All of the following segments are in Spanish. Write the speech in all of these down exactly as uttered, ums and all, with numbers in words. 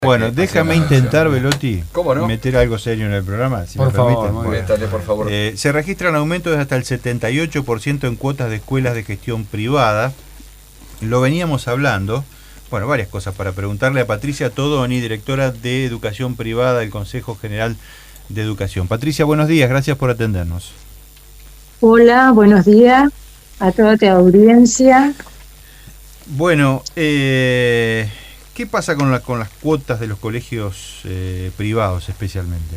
Bueno, déjame intentar, Velotti, ¿Cómo no? meter algo serio en el programa, si por me favor, permiten. muy Bueno, bien, dale, por favor. Eh, se registran aumentos de hasta el setenta y ocho por ciento en cuotas de escuelas de gestión privada. Lo veníamos hablando. Bueno, varias cosas para preguntarle a Patricia Todoni, directora de Educación Privada del Consejo General de Educación. Patricia, buenos días, gracias por atendernos. Hola, buenos días a toda tu audiencia. Bueno, eh, ¿qué pasa con, la, con las cuotas de los colegios eh, privados especialmente?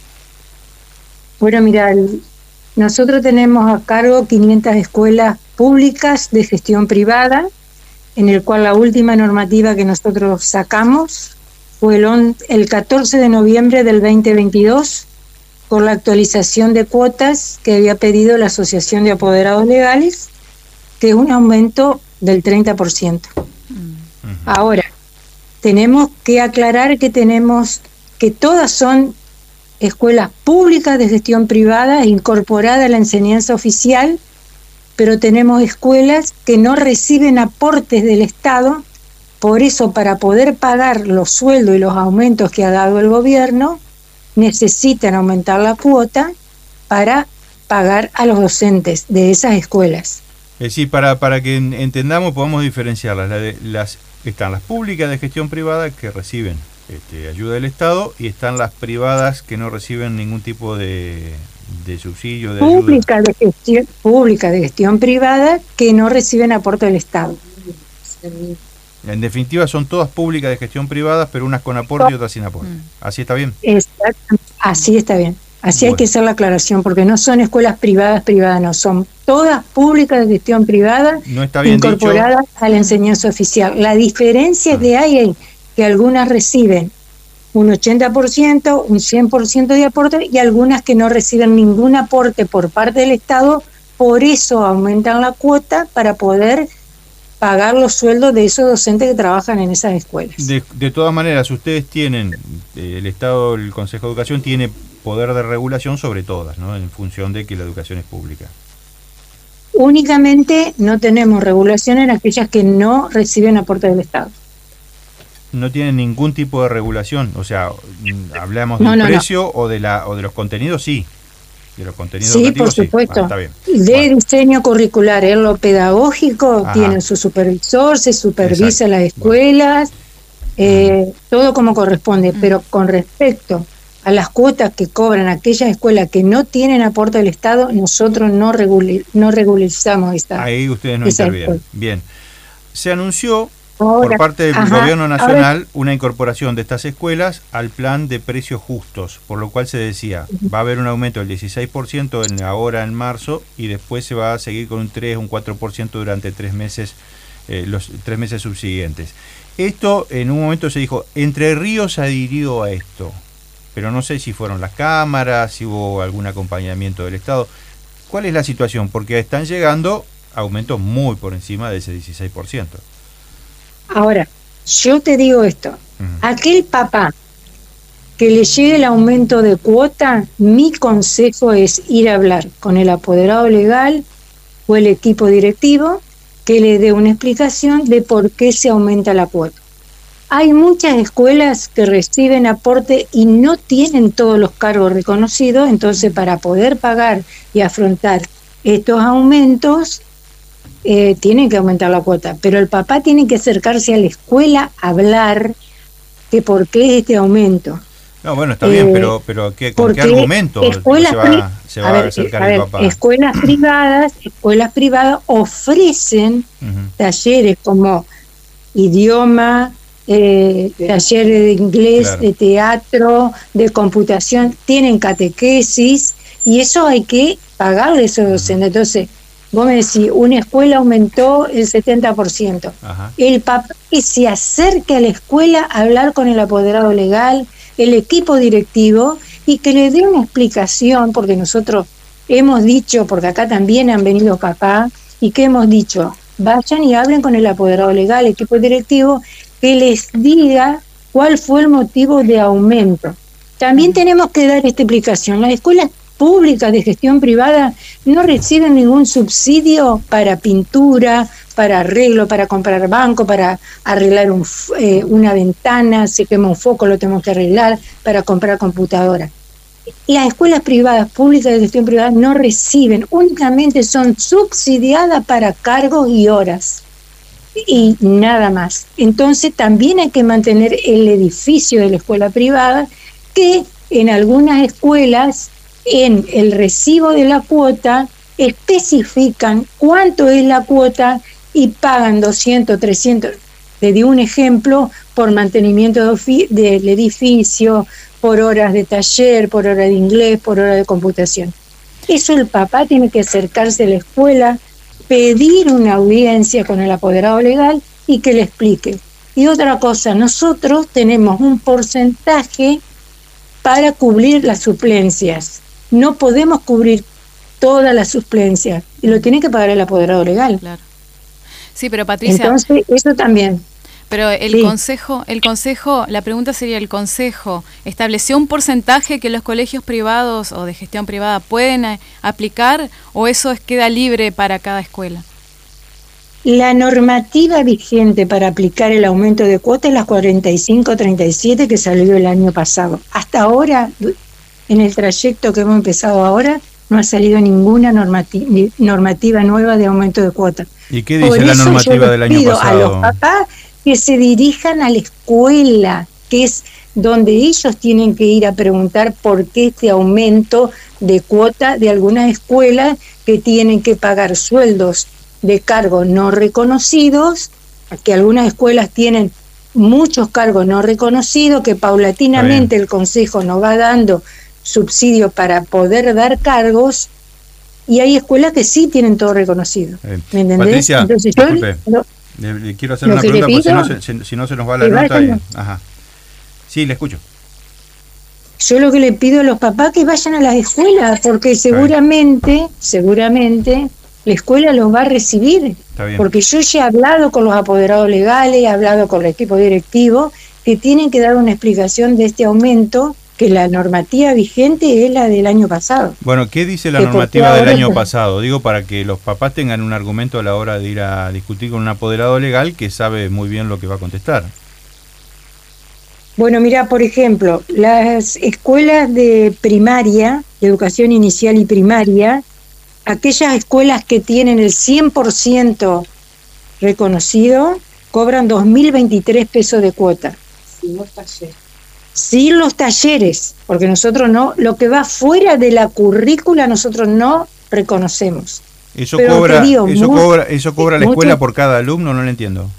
Bueno, mira, el, nosotros tenemos a cargo quinientas escuelas públicas de gestión privada, en el cual la última normativa que nosotros sacamos fue el, on, el catorce de noviembre del veinte veintidós, por la actualización de cuotas que había pedido la Asociación de Apoderados Legales, que es un aumento del treinta por ciento. Uh-huh. Ahora, tenemos que aclarar que tenemos que todas son escuelas públicas de gestión privada incorporadas a la enseñanza oficial, pero tenemos escuelas que no reciben aportes del Estado. Por eso, para poder pagar los sueldos y los aumentos que ha dado el gobierno, necesitan aumentar la cuota para pagar a los docentes de esas escuelas. Es decir, para, para que entendamos, podamos diferenciarlas. La de, las, están las públicas de gestión privada que reciben este, ayuda del Estado, y están las privadas que no reciben ningún tipo de, de subsidio, de pública ayuda. De gestión, pública de gestión privada que no reciben aporte del Estado. En definitiva, son todas públicas de gestión privada, pero unas con aporte y otras sin aporte. ¿Así está bien? Exacto, así está bien. Así bueno. Hay que hacer la aclaración, porque no son escuelas privadas privadas, no, son todas públicas de gestión privada, no está bien incorporadas dicho. a la enseñanza oficial. La diferencia ah. que hay es que algunas reciben un ochenta por ciento, un cien por ciento de aporte, y algunas que no reciben ningún aporte por parte del Estado. Por eso aumentan la cuota para poder pagar los sueldos de esos docentes que trabajan en esas escuelas. De, de todas maneras, ustedes tienen, el Estado, el Consejo de Educación tiene poder de regulación sobre todas, ¿no? En función de que la educación es pública. Únicamente no tenemos regulación en aquellas que no reciben aporte del Estado. No tienen ningún tipo de regulación, o sea, hablamos del no, no, precio no. o de la o de los contenidos, sí. De los contenidos sí, por supuesto. Sí. Ah, está bien. De bueno. diseño curricular, en lo pedagógico, Ajá. tienen su supervisor, se supervisa Exacto. las escuelas, bueno. eh, todo como corresponde, mm. pero con respecto a las cuotas que cobran aquellas escuelas que no tienen aporte del Estado, nosotros no, regul no regularizamos esta. Ahí ustedes no intervienen. Bien. Se anunció ahora, por parte del ajá, gobierno nacional ahora, una incorporación de estas escuelas al plan de precios justos, por lo cual se decía, va a haber un aumento del dieciséis por ciento en, ahora en marzo, y después se va a seguir con un tres, un cuatro por ciento durante tres meses, eh, los tres meses subsiguientes. Esto en un momento se dijo, Entre Ríos se adhirió a esto, pero no sé si fueron las cámaras, si hubo algún acompañamiento del Estado. ¿Cuál es la situación? Porque están llegando aumentos muy por encima de ese dieciséis por ciento. Ahora, yo te digo esto, uh-huh. aquel papá que le llegue el aumento de cuota, mi consejo es ir a hablar con el apoderado legal o el equipo directivo que le dé una explicación de por qué se aumenta la cuota. Hay muchas escuelas que reciben aporte y no tienen todos los cargos reconocidos, entonces para poder pagar y afrontar estos aumentos, Eh, tienen que aumentar la cuota, pero el papá tiene que acercarse a la escuela a hablar de por qué este aumento. No, bueno, está eh, bien, pero, pero ¿qué, ¿con qué argumento escuelas, se va, se va a, ver, a acercar a el ver, papá? Escuelas privadas, escuelas privadas ofrecen uh-huh. talleres como idioma, eh, talleres de inglés, claro. de teatro, de computación, tienen catequesis, y eso hay que pagarle a esos docentes. Uh-huh. Entonces, vos me decís, una escuela aumentó el setenta por ciento. Ajá. El papá que se acerque a la escuela a hablar con el apoderado legal, el equipo directivo, y que le dé una explicación, porque nosotros hemos dicho, porque acá también han venido papás, y que hemos dicho, vayan y hablen con el apoderado legal, el equipo directivo, que les diga cuál fue el motivo de aumento. También tenemos que dar esta explicación. Las escuelas públicas de gestión privada no reciben ningún subsidio para pintura, para arreglo, para comprar banco, para arreglar un, eh, una ventana, se quema un foco, lo tenemos que arreglar, para comprar computadora. Las escuelas privadas, públicas de gestión privada, no reciben, únicamente son subsidiadas para cargos y horas. Y nada más. Entonces también hay que mantener el edificio de la escuela privada, que en algunas escuelas, en el recibo de la cuota, especifican cuánto es la cuota y pagan doscientos, trescientos, le di un ejemplo, por mantenimiento de del edificio, por horas de taller, por hora de inglés, por hora de computación. Eso el papá tiene que acercarse a la escuela, pedir una audiencia con el apoderado legal y que le explique. Y otra cosa, nosotros tenemos un porcentaje para cubrir las suplencias. No podemos cubrir todas las suplencias y lo tiene que pagar el apoderado legal. Claro. Sí, pero Patricia... Entonces, eso también. Pero el sí. consejo, el consejo, la pregunta sería, ¿el consejo estableció un porcentaje que los colegios privados o de gestión privada pueden a, aplicar o eso es, queda libre para cada escuela? La normativa vigente para aplicar el aumento de cuota es la cuarenta y cinco treinta y siete que salió el año pasado. Hasta ahora, en el trayecto que hemos empezado ahora, no ha salido ninguna normati- normativa nueva de aumento de cuota. ¿Y qué dice la normativa del año pasado? A los papás que se dirijan a la escuela, que es donde ellos tienen que ir a preguntar por qué este aumento de cuota de algunas escuelas que tienen que pagar sueldos de cargos no reconocidos, que algunas escuelas tienen muchos cargos no reconocidos, que paulatinamente el Consejo nos va dando subsidio para poder dar cargos, y hay escuelas que sí tienen todo reconocido. Eh, ¿Me entendés? Patricia, Entonces, disculpe, yo, lo, le, le quiero hacer una pregunta porque si no, se, si, si no se nos va la nota. Y, ajá. Sí, le escucho. Yo lo que le pido a los papás que vayan a las escuelas, porque seguramente, seguramente, la escuela los va a recibir. Porque yo ya he hablado con los apoderados legales, he hablado con el equipo directivo, que tienen que dar una explicación de este aumento, que la normativa vigente es la del año pasado. Bueno, ¿qué dice la normativa del año pasado? Digo, para que los papás tengan un argumento a la hora de ir a discutir con un apoderado legal que sabe muy bien lo que va a contestar. Bueno, mira, por ejemplo, las escuelas de primaria, de educación inicial y primaria, aquellas escuelas que tienen el cien por ciento reconocido, cobran dos mil veintitrés pesos de cuota. Sin los talleres. Sin los talleres, porque nosotros no, lo que va fuera de la currícula nosotros no reconocemos. Eso Pero cobra, digo, eso muy, cobra, eso cobra la escuela mucho, por cada alumno, no lo entiendo.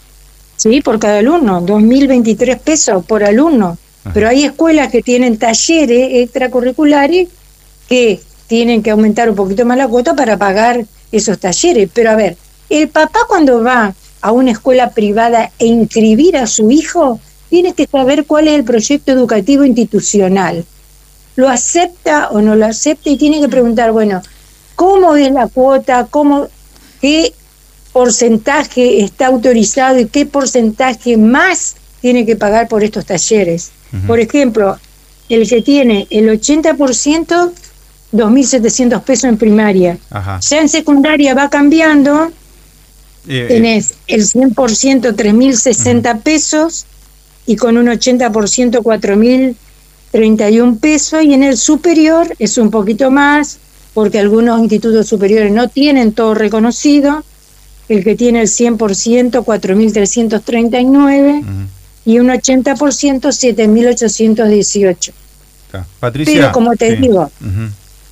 Sí, por cada alumno, dos mil veintitrés pesos por alumno. Ajá. Pero hay escuelas que tienen talleres extracurriculares que tienen que aumentar un poquito más la cuota para pagar esos talleres. Pero a ver, el papá cuando va a una escuela privada e inscribir a su hijo, tiene que saber cuál es el proyecto educativo institucional. ¿Lo acepta o no lo acepta? Y tiene que preguntar, bueno, ¿cómo es la cuota? ¿Cómo, qué porcentaje está autorizado y qué porcentaje más tiene que pagar por estos talleres? Uh-huh. Por ejemplo, el que tiene el ochenta por ciento, dos mil setecientos pesos en primaria. Ajá. Ya en secundaria va cambiando, eh, tenés el cien por ciento, tres mil sesenta uh-huh. pesos, y con un ochenta por ciento, cuatro mil treinta y un pesos, y en el superior es un poquito más, porque algunos institutos superiores no tienen todo reconocido. El que tiene el cien por ciento, cuatro mil trescientos treinta y nueve, uh-huh. y un ochenta por ciento, siete mil ochocientos dieciocho. Ah, Patricia, pero como te sí. digo, uh-huh.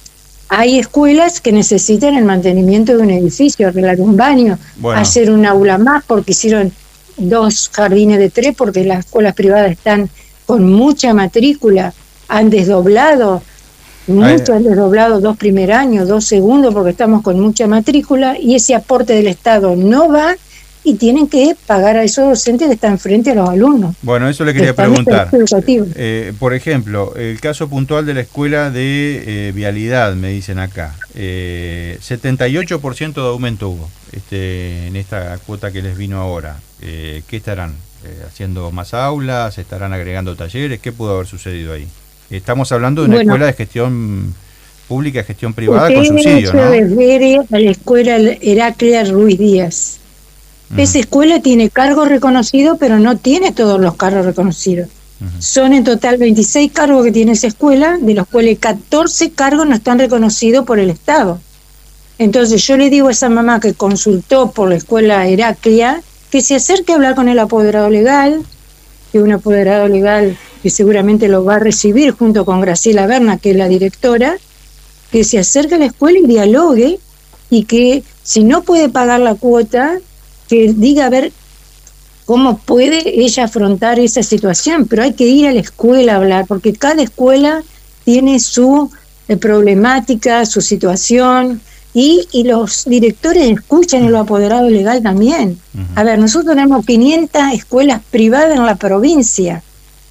hay escuelas que necesitan el mantenimiento de un edificio, arreglar un baño, bueno. hacer un aula más, porque hicieron dos jardines de tres, porque las escuelas privadas están con mucha matrícula, han desdoblado, muchos han desdoblado dos primer años, dos segundos, porque estamos con mucha matrícula, y ese aporte del Estado no va, y tienen que pagar a esos docentes que están frente a los alumnos. Bueno, eso le quería preguntar. Eh, por ejemplo, el caso puntual de la escuela de eh, Vialidad, me dicen acá, eh, setenta y ocho por ciento de aumento hubo este, en esta cuota que les vino ahora. Eh, ¿Qué estarán eh, haciendo más aulas? ¿Estarán agregando talleres? ¿Qué pudo haber sucedido ahí? Estamos hablando de una bueno, escuela de gestión pública de gestión privada Usted con subsidio, ¿no? refiere a la escuela Heraclea Ruiz Díaz. Uh-huh. Esa escuela tiene cargos reconocidos, pero no tiene todos los cargos reconocidos. Uh-huh. Son en total veintiséis cargos que tiene esa escuela, de los cuales catorce cargos no están reconocidos por el Estado. Entonces yo le digo a esa mamá que consultó por la escuela Heraclea que se acerque a hablar con el apoderado legal, que un apoderado legal que seguramente lo va a recibir junto con Graciela Berna, que es la directora, que se acerque a la escuela y dialogue, y que si no puede pagar la cuota, que diga a ver cómo puede ella afrontar esa situación. Pero hay que ir a la escuela a hablar, porque cada escuela tiene su eh, problemática, su situación, y, y los directores escuchan y los apoderados legal también. Uh-huh. A ver, nosotros tenemos quinientas escuelas privadas en la provincia,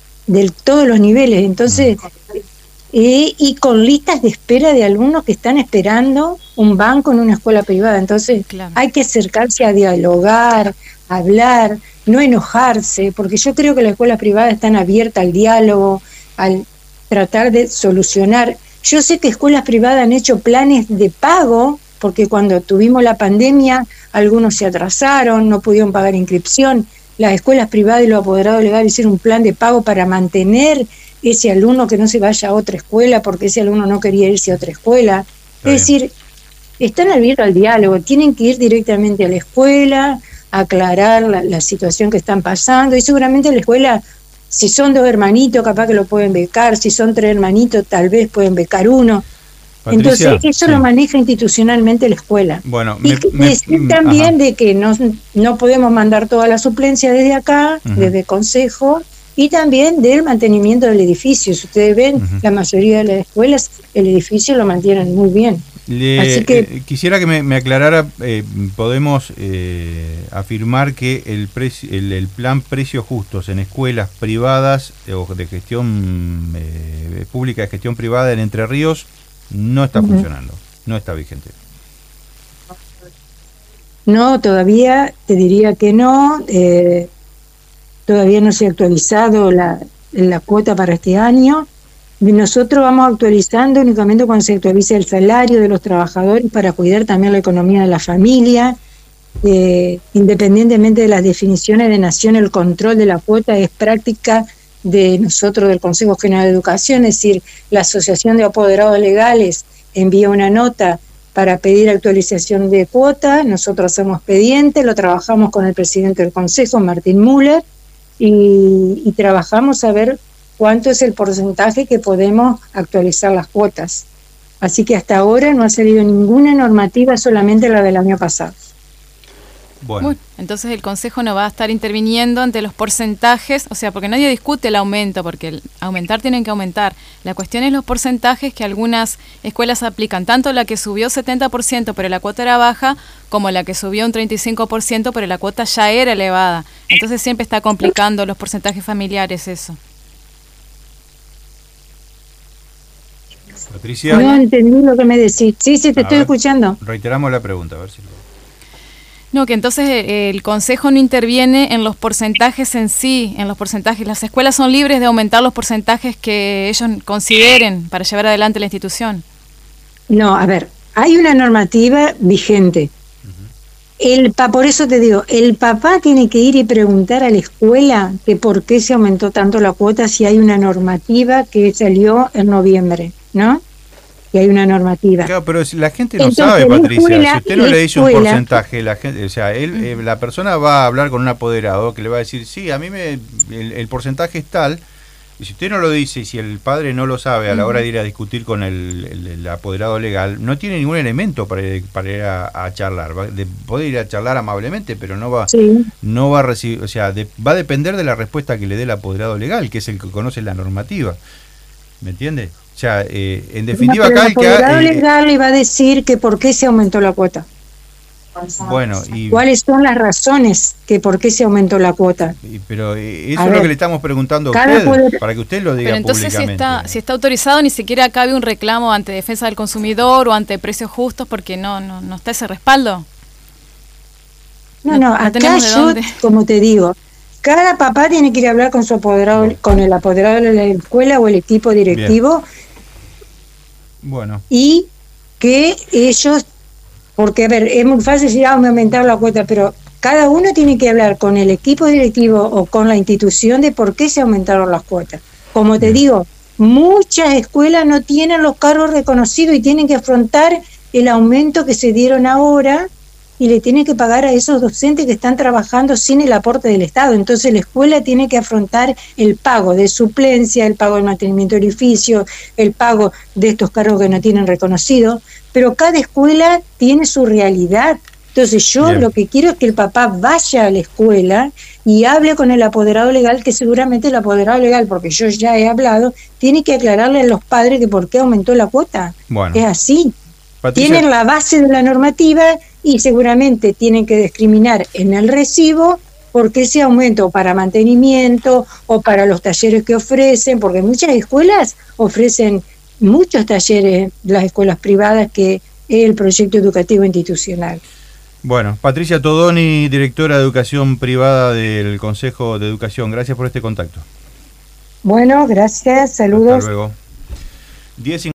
de todos los niveles, entonces, uh-huh. eh, y con listas de espera de alumnos que están esperando un banco en una escuela privada. Entonces, claro, hay que acercarse a dialogar, a hablar, no enojarse, porque yo creo que las escuelas privadas están abiertas al diálogo, al tratar de solucionar. Yo sé que escuelas privadas han hecho planes de pago, porque cuando tuvimos la pandemia, algunos se atrasaron, no pudieron pagar inscripción. Las escuelas privadas y los apoderados legales hicieron un plan de pago para mantener ese alumno, que no se vaya a otra escuela, porque ese alumno no quería irse a otra escuela. Está es bien. Decir, están abiertos al diálogo, tienen que ir directamente a la escuela, aclarar la, la situación que están pasando, y seguramente la escuela, si son dos hermanitos, capaz que lo pueden becar, si son tres hermanitos, tal vez pueden becar uno. Patricia, entonces, eso sí, lo maneja institucionalmente la escuela. Bueno, y me, me, decir también ajá. de que no, no podemos mandar toda la suplencia desde acá, uh-huh. desde el Consejo, y también del mantenimiento del edificio. Si ustedes ven, uh-huh. la mayoría de las escuelas, el edificio lo mantienen muy bien. Le, Así que eh, quisiera que me, me aclarara, eh, podemos eh, afirmar que el, preci- el, el plan precios justos en escuelas privadas eh, o de gestión eh, pública de gestión privada en Entre Ríos no está uh-huh. funcionando, no está vigente. No, todavía te diría que no, eh, todavía no se ha actualizado la, la cuota para este año. Nosotros vamos actualizando únicamente cuando se actualice el salario de los trabajadores para cuidar también la economía de la familia. Eh, independientemente de las definiciones de nación, el control de la cuota es práctica de nosotros del Consejo General de Educación, es decir, la Asociación de Apoderados Legales envía una nota para pedir actualización de cuota, nosotros hacemos expediente, lo trabajamos con el presidente del Consejo, Martín Müller, y, y trabajamos a ver cuánto es el porcentaje que podemos actualizar las cuotas. Así que hasta ahora no ha salido ninguna normativa, solamente la del año pasado. Bueno. Bueno, entonces el Consejo no va a estar interviniendo ante los porcentajes, o sea, porque nadie discute el aumento, porque el aumentar tienen que aumentar. La cuestión es los porcentajes que algunas escuelas aplican, tanto la que subió setenta por ciento pero la cuota era baja, como la que subió un treinta y cinco por ciento pero la cuota ya era elevada. Entonces siempre está complicando los porcentajes familiares eso. Patricia. No entendí lo que me decís. Sí, sí, te a estoy ver, escuchando. Reiteramos la pregunta, a ver si lo... No, que entonces eh, el Consejo no interviene en los porcentajes en sí, en los porcentajes. Las escuelas son libres de aumentar los porcentajes que ellos consideren para llevar adelante la institución. No, a ver, hay una normativa vigente. El pa, por eso te digo, el papá tiene que ir y preguntar a la escuela que por qué se aumentó tanto la cuota si hay una normativa que salió en noviembre, ¿no? Que hay una normativa. Claro, pero la gente no Entonces, sabe, Patricia. Escuela, si usted no le dice escuela, un porcentaje, la gente, o sea, él, eh, la persona va a hablar con un apoderado que le va a decir, sí, a mí me el, el porcentaje es tal. Y si usted no lo dice y si el padre no lo sabe a la hora de ir a discutir con el, el, el apoderado legal, no tiene ningún elemento para ir, para ir a, a charlar. Va, de, puede ir a charlar amablemente, pero no va, sí. no va a recibir, o sea, de, va a depender de la respuesta que le dé el apoderado legal, que es el que conoce la normativa. ¿Me entiende? O sea, eh, en definitiva, no, acá el apoderado eh, legal le va a decir que por qué se aumentó la cuota. Bueno, y, ¿cuáles son las razones que por qué se aumentó la cuota? Y, pero eh, eso a es ver, lo que le estamos preguntando a usted, puede... para que usted lo diga pero entonces públicamente. Si está, si está autorizado, ni siquiera cabe un reclamo ante defensa del consumidor o ante precios justos, porque no no, no está ese respaldo. No, no, no acá yo, como te digo, cada papá tiene que ir a hablar con su apoderado, bueno. con el apoderado de la escuela o el equipo directivo. Bien. Bueno. Y que ellos, porque a ver, es muy fácil decir, ah, me aumentaron la cuota, pero cada uno tiene que hablar con el equipo directivo o con la institución de por qué se aumentaron las cuotas. Como te Bien. digo, muchas escuelas no tienen los cargos reconocidos y tienen que afrontar el aumento que se dieron ahora y le tienen que pagar a esos docentes que están trabajando sin el aporte del Estado. Entonces la escuela tiene que afrontar el pago de suplencia, el pago del mantenimiento del edificio, el pago de estos cargos que no tienen reconocido, pero cada escuela tiene su realidad. Entonces yo Bien. lo que quiero es que el papá vaya a la escuela y hable con el apoderado legal, que seguramente el apoderado legal, porque yo ya he hablado, tiene que aclararle a los padres que por qué aumentó la cuota. Bueno. Es así. Patricia, Tienen la base de la normativa y seguramente tienen que discriminar en el recibo porque ese aumento para mantenimiento o para los talleres que ofrecen, porque muchas escuelas ofrecen muchos talleres, las escuelas privadas, que es el proyecto educativo institucional. Bueno, Patricia Todoni, directora de Educación Privada del Consejo de Educación, gracias por este contacto. Bueno, gracias, saludos. Hasta luego. diez